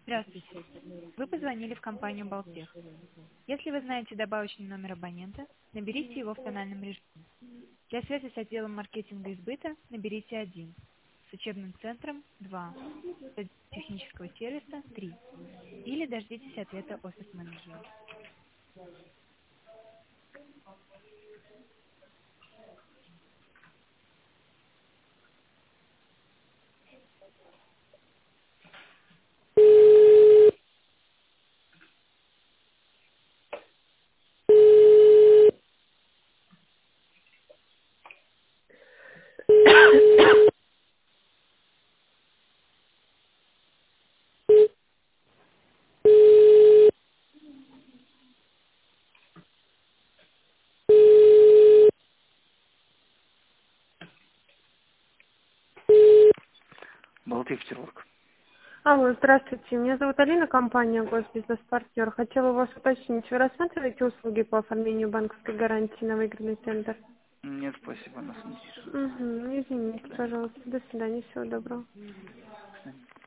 Здравствуйте. Вы позвонили в компанию «Балтех». Если вы знаете добавочный номер абонента, наберите его в тональном режиме. Для связи с отделом маркетинга и сбыта наберите 1, с учебным центром 2, с технического сервиса 3 или дождитесь ответа офис-менеджера. Балтик, Петербург. Алло, здравствуйте. Меня зовут Алина, компания «Госбизнес-партнер». Хотела у вас уточнить, вы рассматриваете услуги по оформлению банковской гарантии на выигранный тендер? Нет, спасибо, нас не интересует. Угу, До извините, свидания. пожалуйста. До свидания, всего доброго.